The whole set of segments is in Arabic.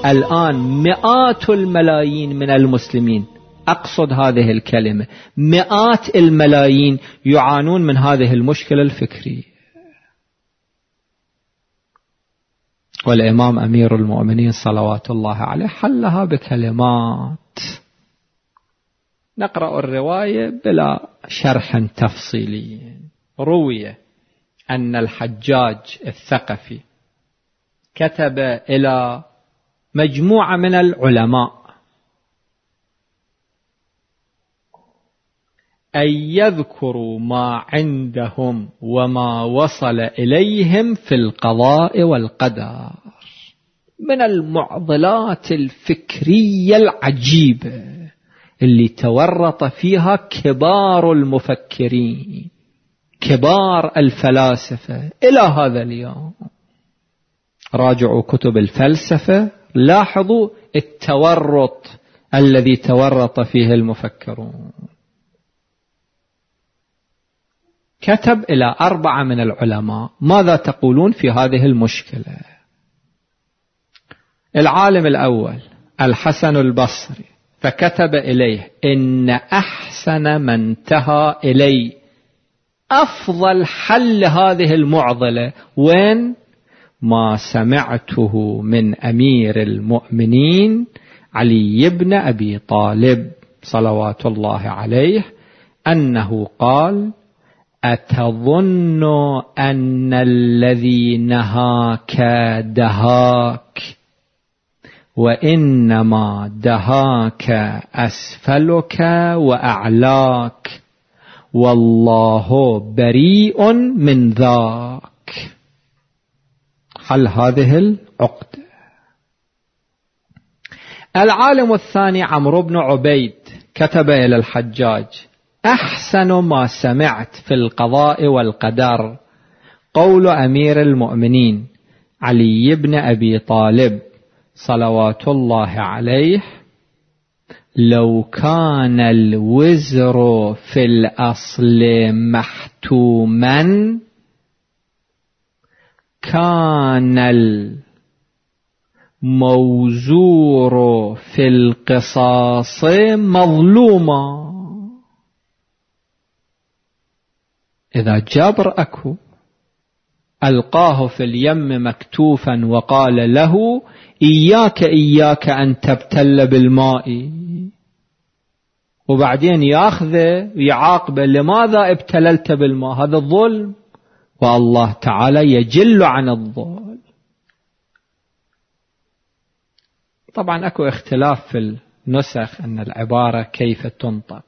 الآن مئات الملايين من المسلمين، أقصد هذه الكلمة، مئات الملايين يعانون من هذه المشكلة الفكرية. والإمام أمير المؤمنين صلوات الله عليه حلها بكلمات. نقرأ الرواية بلا شرح تفصيلي. روي أن الحجاج الثقفي كتب إلى مجموعة من العلماء أن يذكروا ما عندهم وما وصل إليهم في القضاء والقدر من المعضلات الفكرية العجيبة اللي تورط فيها كبار المفكرين، كبار الفلاسفة إلى هذا اليوم. راجعوا كتب الفلسفة، لاحظوا التورط الذي تورط فيه المفكرون. كتب إلى 4 من العلماء: ماذا تقولون في هذه المشكلة؟ العالم الأول الحسن البصري، فكتب إليه: إن أحسن ما انتهى إلي أفضل حل هذه المعضلة وين؟ ما سمعته من أمير المؤمنين علي بن أبي طالب صلوات الله عليه أنه قال: أتظن أن الذي نهاك دهاك، وإنما دهاك أسفلك وأعلاك، والله بريء من ذاك. حل هذه العقدة. العالم الثاني عمرو بن عبيد كتب إلى الحجاج: أحسن ما سمعت في القضاء والقدر قول أمير المؤمنين علي بن أبي طالب صلوات الله عليه: لو كان الوزر في الأصل محتوما كان الموزور في القصاص مظلوما. إذا جابر أكو ألقاه في اليم مكتوفا وقال له: إياك أن تبتل بالماء، وبعدين ياخذه ويعاقبه: لماذا ابتللت بالماء؟ هذا الظلم، والله تعالى يجل عن الظلم. طبعا أكو اختلاف في النسخ أن العبارة كيف تنطق.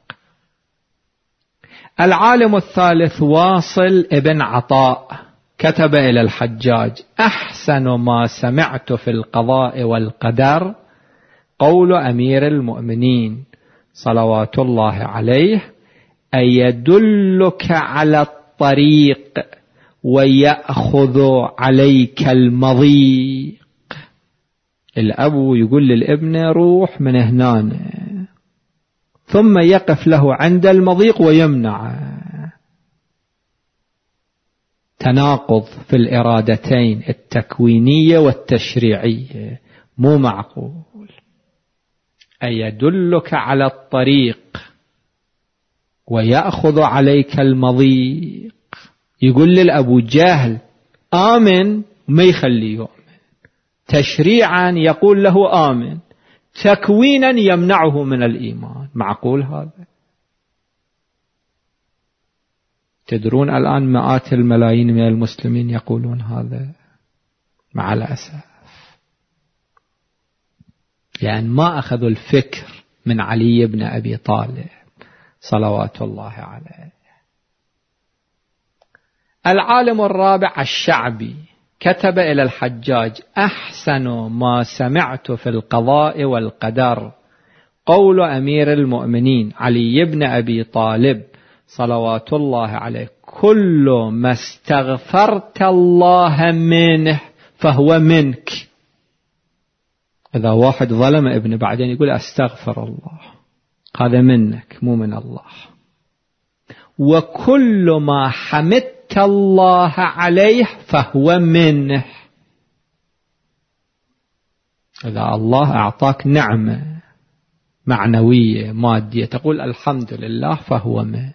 العالم الثالث واصل ابن عطاء كتب إلى الحجاج: أحسن ما سمعت في القضاء والقدر قول أمير المؤمنين صلوات الله عليه: أيدلك على الطريق ويأخذ عليك المضيق. الأب يقول للابن: روح من هنا، ثم يقف له عند المضيق ويمنع. تناقض في الإرادتين التكوينية والتشريعية، مو معقول. أيدلك على الطريق ويأخذ عليك المضيق. يقول للأبو جاهل آمن، ما يخليه يؤمن. تشريعا يقول له آمن، تكوينا يمنعه من الإيمان. معقول هذا؟ تدرون الآن مئات الملايين من المسلمين يقولون هذا مع الأسف، يعني ما أخذوا الفكر من علي بن أبي طالب صلوات الله عليه. العالم الرابع الشعبي كتب إلى الحجاج: أحسن ما سمعت في القضاء والقدر قول أمير المؤمنين علي بن أبي طالب صلوات الله عليه: كل ما استغفرت الله منه فهو منك. إذا واحد ظلم ابنه بعدين يقول أستغفر الله، هذا منك مو من الله. وكل ما حمدت الله عليه فهو منه. إذا الله أعطاك نعمة معنوية مادية تقول الحمد لله فهو ما.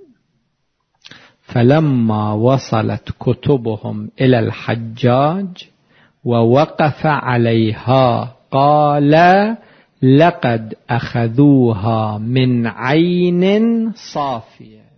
فلما وصلت كتبهم إلى الحجاج ووقف عليها قال لقد أخذوها من عين صافية.